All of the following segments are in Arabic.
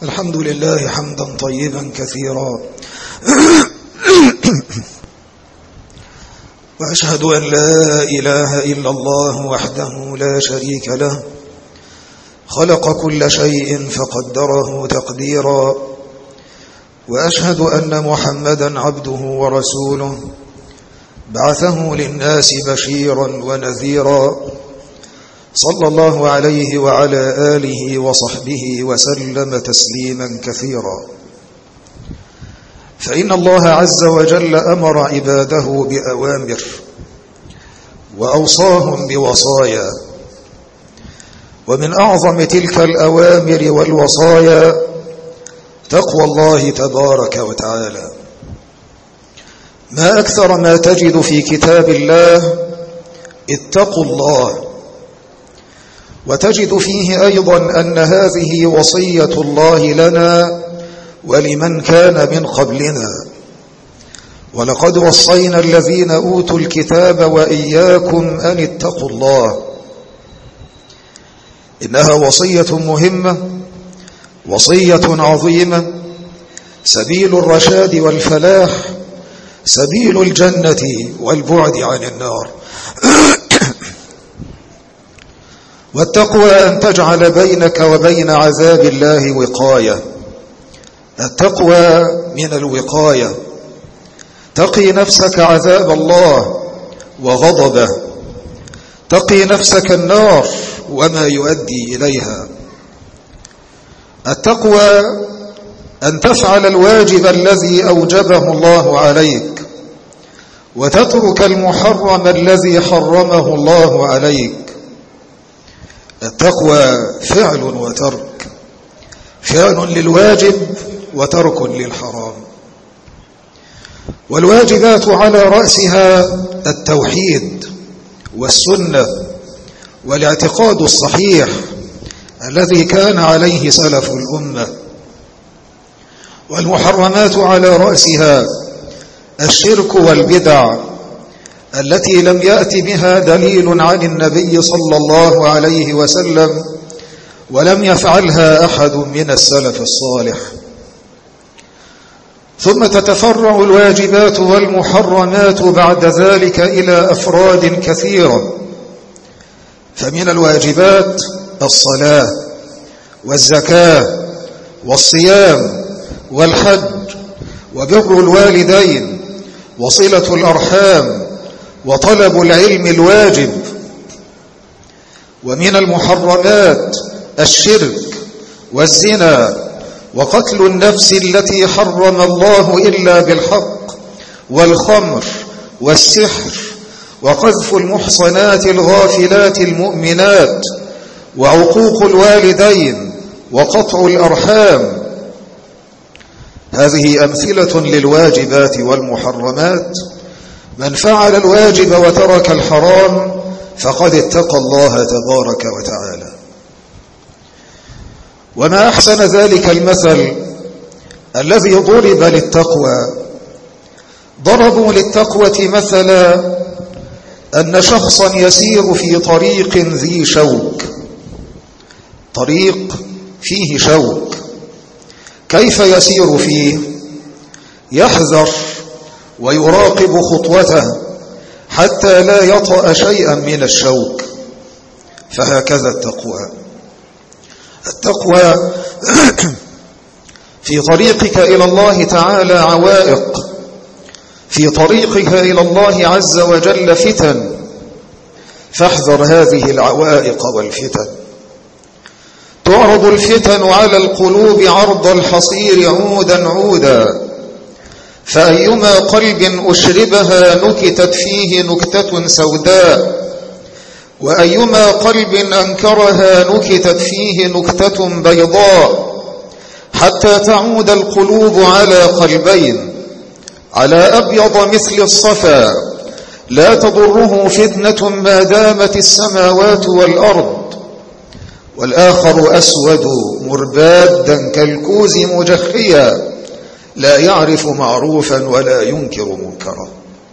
الحمد لله حمدا طيبا كثيرا وأشهد أن لا إله إلا الله وحده لا شريك له خلق كل شيء فقدره تقديرا وأشهد أن محمدا عبده ورسوله بعثه للناس بشيرا ونذيرا صلى الله عليه وعلى آله وصحبه وسلم تسليما كثيرا. فإن الله عز وجل أمر عباده بأوامر وأوصاهم بوصايا، ومن أعظم تلك الأوامر والوصايا تقوى الله تبارك وتعالى. ما أكثر ما تجد في كتاب الله اتقوا الله، وتجد فيه أيضا أن هذه وصية الله لنا ولمن كان من قبلنا، ولقد وصينا الذين أوتوا الكتاب وإياكم أن اتقوا الله. إنها وصية مهمة، وصية عظيمة، سبيل الرشاد والفلاح، سبيل الجنة والبعد عن النار. والتقوى أن تجعل بينك وبين عذاب الله وقاية. التقوى من الوقاية، تقي نفسك عذاب الله وغضبه، تقي نفسك النار وما يؤدي إليها. التقوى أن تفعل الواجب الذي أوجبه الله عليك، وتترك المحرم الذي حرمه الله عليك. التقوى فعل وترك، فعل للواجب وترك للحرام. والواجبات على رأسها التوحيد والسنة والاعتقاد الصحيح الذي كان عليه سلف الأمة. والمحرمات على رأسها الشرك والبدع التي لم يأت بها دليل عن النبي صلى الله عليه وسلم، ولم يفعلها أحد من السلف الصالح. ثم تتفرع الواجبات والمحرمات بعد ذلك إلى أفراد كثيرة. فمن الواجبات الصلاة والزكاة والصيام والحج وبر الوالدين وصلة الأرحام وطلب العلم الواجب. ومن المحرمات الشرك والزنا وقتل النفس التي حرم الله إلا بالحق والخمر والسحر وقذف المحصنات الغافلات المؤمنات وعقوق الوالدين وقطع الأرحام. هذه أمثلة للواجبات والمحرمات. من فعل الواجب وترك الحرام فقد اتقى الله تبارك وتعالى. وما أحسن ذلك المثل الذي ضرب للتقوى. ضربوا للتقوى مثلا أن شخصا يسير في طريق ذي شوك، طريق فيه شوك. كيف يسير فيه؟ يحذر ويراقب خطوته حتى لا يطأ شيئا من الشوك. فهكذا التقوى. التقوى في طريقك إلى الله تعالى عوائق، في طريقك إلى الله عز وجل فتن، فاحذر هذه العوائق والفتن. تعرض الفتن على القلوب عرض الحصير عودا عودا، فأيما قلب أشربها نكتت فيه نكتة سوداء، وأيما قلب أنكرها نكتت فيه نكتة بيضاء، حتى تعود القلوب على قلبين، على أبيض مثل الصفا لا تضره فتنة ما دامت السماوات والأرض، والآخر أسود مربادا كالكوز مجخيا لا يعرف معروفا ولا ينكر منكرا.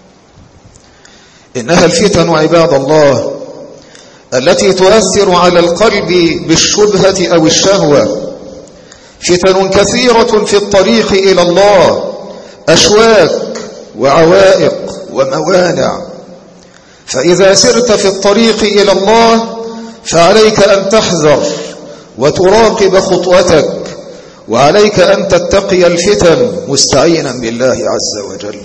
إنها الفتن عباد الله التي تؤثر على القلب بالشبهة أو الشهوة، فتن كثيرة في الطريق إلى الله، أشواك وعوائق وموانع. فإذا سرت في الطريق إلى الله فعليك أن تحذر وتراقب خطوتك، وعليك أن تتقي الفتن مستعينا بالله عز وجل.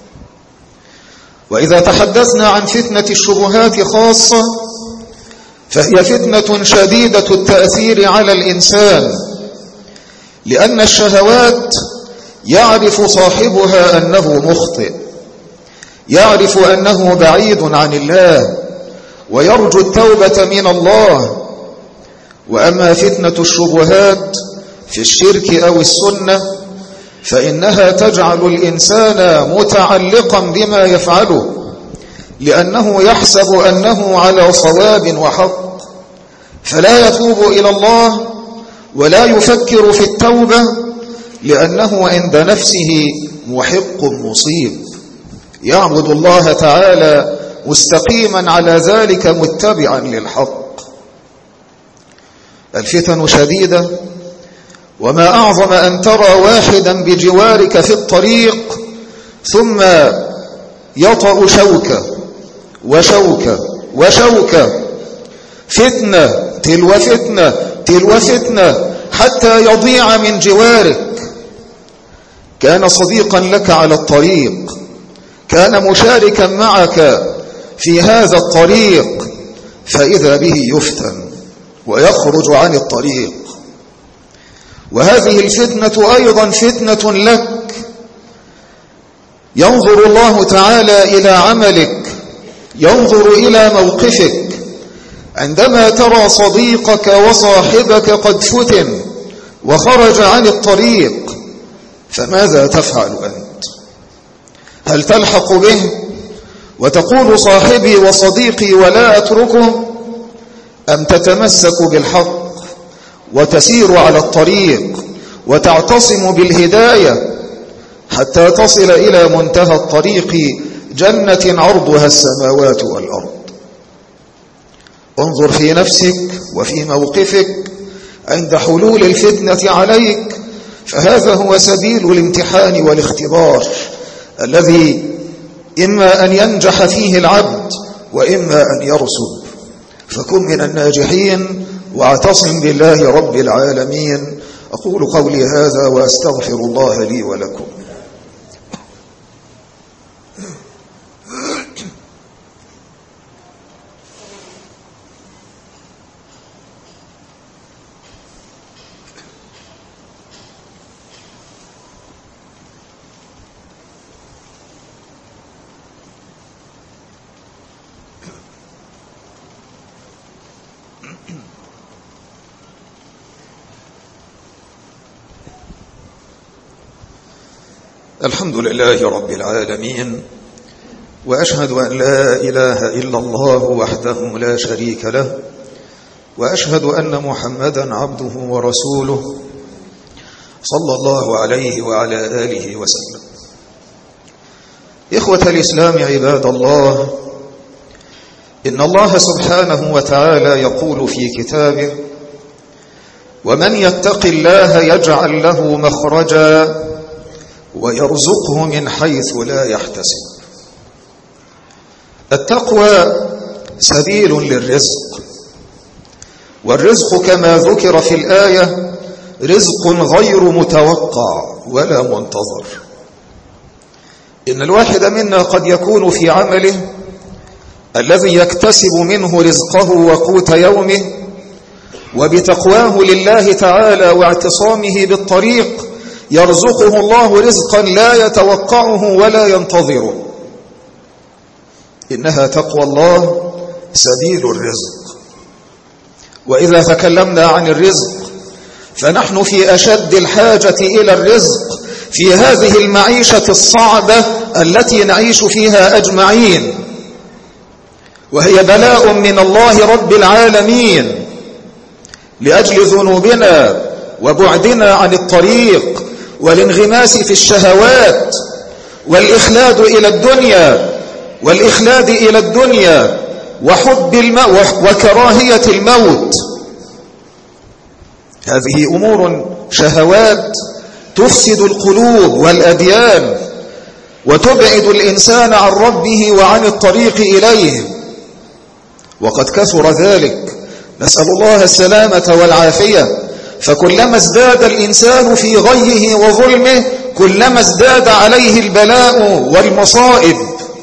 وإذا تحدثنا عن فتنة الشبهات خاصة فهي فتنة شديدة التأثير على الإنسان، لأن الشهوات يعرف صاحبها أنه مخطئ، يعرف أنه بعيد عن الله ويرجو التوبة من الله. وأما فتنة الشبهات في الشرك أو السنة فإنها تجعل الإنسان متعلقا بما يفعله، لأنه يحسب أنه على صواب وحق، فلا يتوب إلى الله ولا يفكر في التوبة، لأنه عند نفسه محق مصيب، يعبد الله تعالى مستقيما على ذلك متبعا للحق. الفتن شديدة، وما أعظم أن ترى واحدا بجوارك في الطريق ثم يطأ شوكة وشوكة وشوكة، فتنة تلو فتنة تلو فتنة، حتى يضيع من جوارك. كان صديقا لك على الطريق، كان مشاركا معك في هذا الطريق، فإذا به يفتن ويخرج عن الطريق. وهذه الفتنة أيضا فتنة لك، ينظر الله تعالى إلى عملك، ينظر إلى موقفك. عندما ترى صديقك وصاحبك قد فتن وخرج عن الطريق، فماذا تفعل أنت؟ هل تلحق به وتقول صاحبي وصديقي ولا أتركه، أم تتمسك بالحق وتسير على الطريق وتعتصم بالهداية حتى تصل إلى منتهى الطريق، جنة عرضها السماوات والأرض؟ انظر في نفسك وفي موقفك عند حلول الفتنة عليك، فهذا هو سبيل الامتحان والاختبار الذي إما أن ينجح فيه العبد وإما أن يرسب. فكن من الناجحين واعتصم بالله رب العالمين. أقول قولي هذا وأستغفر الله لي ولكم. الحمد لله رب العالمين، وأشهد أن لا إله إلا الله وحده لا شريك له، وأشهد أن محمدا عبده ورسوله صلى الله عليه وعلى آله وسلم. إخوة الإسلام عباد الله، إن الله سبحانه وتعالى يقول في كتابه: ومن يتق الله يجعل له مخرجا ويرزقه من حيث لا يحتسب. التقوى سبيل للرزق، والرزق كما ذكر في الآية رزق غير متوقع ولا منتظر. إن الواحد منا قد يكون في عمله الذي يكتسب منه رزقه وقوت يومه، وبتقواه لله تعالى واعتصامه بالطريق يرزقه الله رزقا لا يتوقعه ولا ينتظره. إنها تقوى الله سبيل الرزق. وإذا تكلمنا عن الرزق فنحن في أشد الحاجة إلى الرزق في هذه المعيشة الصعبة التي نعيش فيها أجمعين، وهي بلاء من الله رب العالمين لأجل ذنوبنا وبعدنا عن الطريق والانغماس في الشهوات والإخلاد إلى الدنيا وحب الموت وكراهية الموت. هذه أمور شهوات تفسد القلوب والأديان وتبعد الإنسان عن ربه وعن الطريق إليه، وقد كثر ذلك، نسأل الله السلامة والعافية. فكلما ازداد الإنسان في غيه وظلمه كلما ازداد عليه البلاء والمصائب.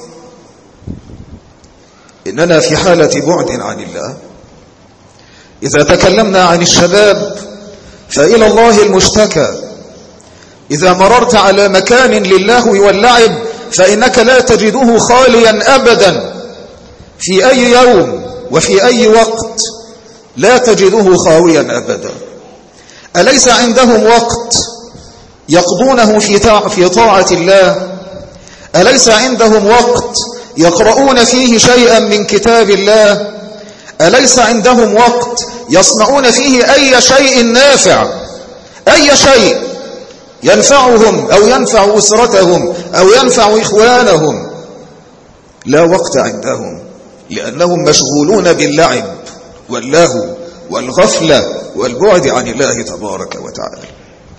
إننا في حالة بعد عن الله. إذا تكلمنا عن الشباب فإلى الله المشتكى. إذا مررت على مكان للهو واللعب فإنك لا تجده خاليا أبدا، في أي يوم وفي أي وقت لا تجده خاويا أبدا. أليس عندهم وقت يقضونه في طاعة الله؟ أليس عندهم وقت يقرؤون فيه شيئا من كتاب الله؟ أليس عندهم وقت يصنعون فيه أي شيء نافع، أي شيء ينفعهم أو ينفع أسرتهم أو ينفع إخوانهم؟ لا وقت عندهم، لأنهم مشغولون باللعب واللهو والغفلة والبعد عن الله تبارك وتعالى.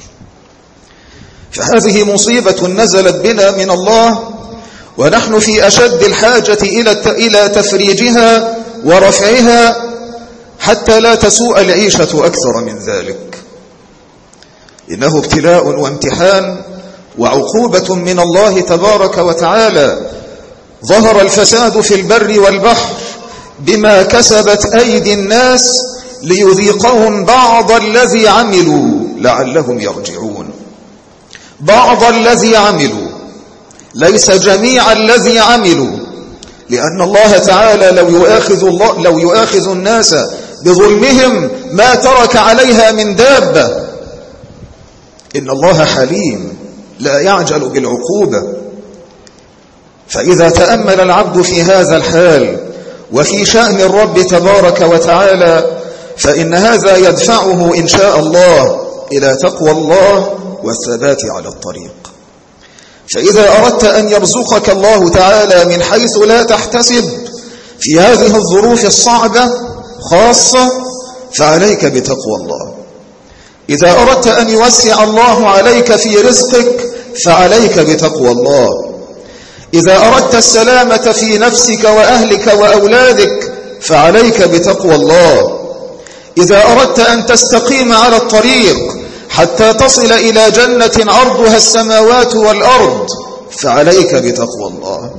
فهذه مصيبة نزلت بنا من الله، ونحن في أشد الحاجة إلى تفريجها ورفعها حتى لا تسوء العيشة أكثر من ذلك. إنه ابتلاء وامتحان وعقوبة من الله تبارك وتعالى. ظهر الفساد في البر والبحر بما كسبت أيدي الناس ليذيقهم بعض الذي عملوا لعلهم يرجعون. بعض الذي عملوا، ليس جميع الذي عملوا، لأن الله تعالى لو يؤاخذ الناس بظلمهم ما ترك عليها من دابة. إن الله حليم لا يعجل بالعقوبة. فإذا تأمل العبد في هذا الحال وفي شأن الرب تبارك وتعالى فإن هذا يدفعه إن شاء الله إلى تقوى الله والثبات على الطريق. فإذا أردت أن يرزقك الله تعالى من حيث لا تحتسب في هذه الظروف الصعبة خاصة فعليك بتقوى الله. إذا أردت أن يوسع الله عليك في رزقك فعليك بتقوى الله. إذا أردت السلامة في نفسك وأهلك وأولادك فعليك بتقوى الله. إذا أردت أن تستقيم على الطريق حتى تصل إلى جنة عرضها السماوات والأرض فعليك بتقوى الله.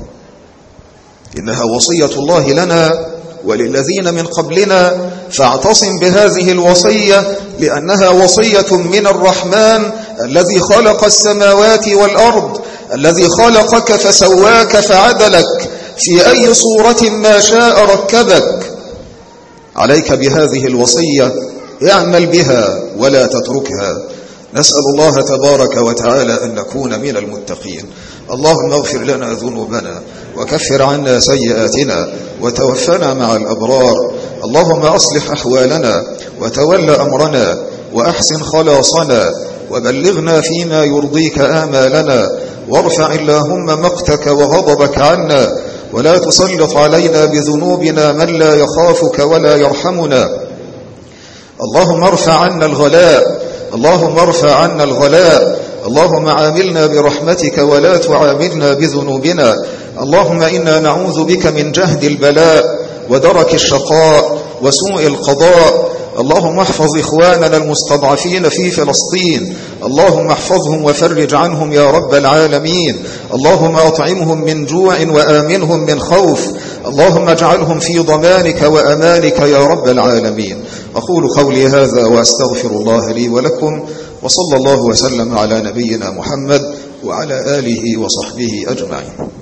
إنها وصية الله لنا وللذين من قبلنا، فاعتصم بهذه الوصية لأنها وصية من الرحمن الذي خلق السماوات والأرض، الذي خلقك فسواك فعدلك في أي صورة ما شاء ركبك. عليك بهذه الوصية، اعمل بها ولا تتركها. نسأل الله تبارك وتعالى أن نكون من المتقين. اللهم اغفر لنا ذنوبنا وكفر عنا سيئاتنا وتوفنا مع الأبرار. اللهم أصلح أحوالنا وتول أمرنا وأحسن خلاصنا وبلغنا فيما يرضيك آمالنا، وارفع اللهم مقتك وغضبك عنا، ولا تسلط علينا بذنوبنا من لا يخافك ولا يرحمنا. اللهم ارفع عنا الغلاء، اللهم ارفع عنا الغلاء. اللهم عاملنا برحمتك ولا تعاملنا بذنوبنا. اللهم إنا نعوذ بك من جهد البلاء ودرك الشقاء وسوء القضاء. اللهم احفظ إخواننا المستضعفين في فلسطين، اللهم احفظهم وفرج عنهم يا رب العالمين. اللهم أطعمهم من جوع وآمنهم من خوف. اللهم اجعلهم في ضمانك وأمانك يا رب العالمين. أقول قولي هذا وأستغفر الله لي ولكم، وصلى الله وسلم على نبينا محمد وعلى آله وصحبه أجمعين.